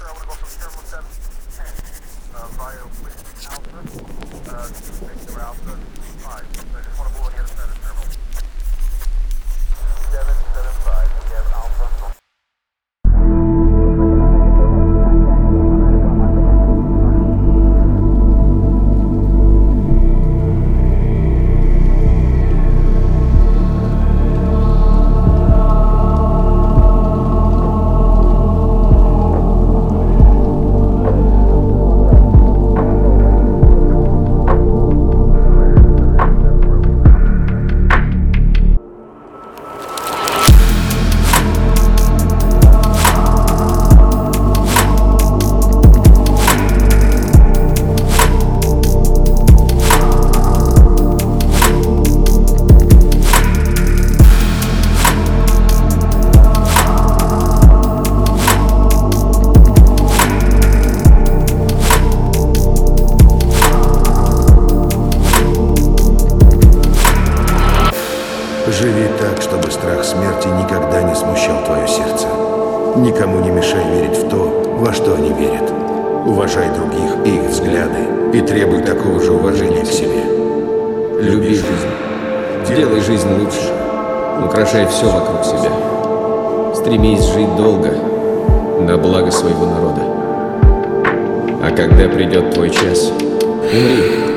Живи так, чтобы страх смерти никогда не смущал твое сердце. Никому не мешай верить в то, во что они верят. Уважай других и их взгляды, и требуй такого же уважения к себе. Люби жизнь. Делай жизнь лучше. Украшай все вокруг себя. Стремись жить долго, на благо своего народа. А когда придет твой час, умри.